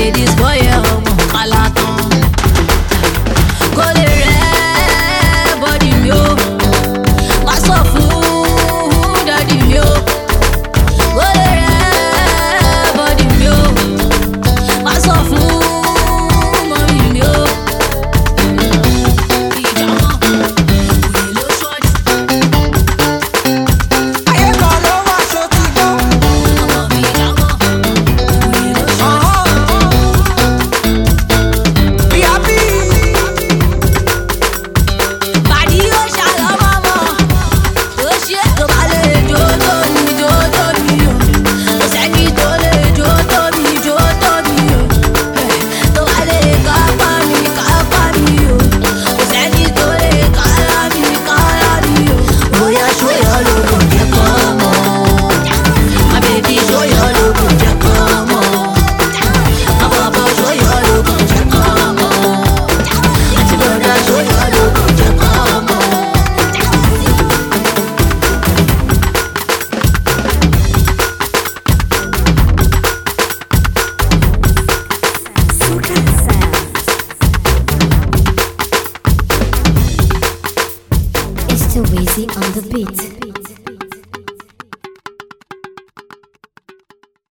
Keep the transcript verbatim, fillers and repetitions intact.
ladies boy ẹ ọmọ kálá tán. Kò lè rẹ́ bọ́dì mi o, má sọ fún dádì mi o. Kò lè rẹ́ bọ́dì mi o, má sọ fún mọ́mì mi o. Ìjà wọn wèé ló ṣọ́ọ̀jì. Ayé kan ló wá aṣọ ti gbọ́. Ọmọ mi ìjà wọn wèé ló ṣọ́ọ̀jì. Ìyá bí Bàdí ó ṣàlọ́mọ́ mọ́, ó ṣe tó bá lè jó tó mi jó tó mi o. Kò sẹ́ni tó lè jó tó mi jó tó mi o. Tó bá lè kápá mi kápá mi o. Kò sẹ́ni tó lè kára mi kára mi o. Bóyá ṣóyọ ló kò jẹ́ kọ́ mọ́. My baby ṣóyọ ló kò jẹ́ kọ́ mọ́. My baba ṣóyọ ló kò jẹ́ kọ́ mọ́. Àti bọ́dá ṣóyọ ló kò jẹ́ kọ́ mọ́. It's too easy on the beat.